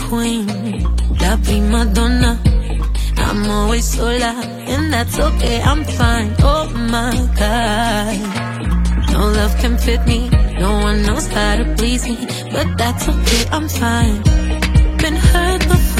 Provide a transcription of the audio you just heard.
queen, la prima donna. I'm always sola, and that's okay, I'm fine. Oh my God, no love can fit me, no one knows how to please me, but that's okay, I'm fine. Been hurt before.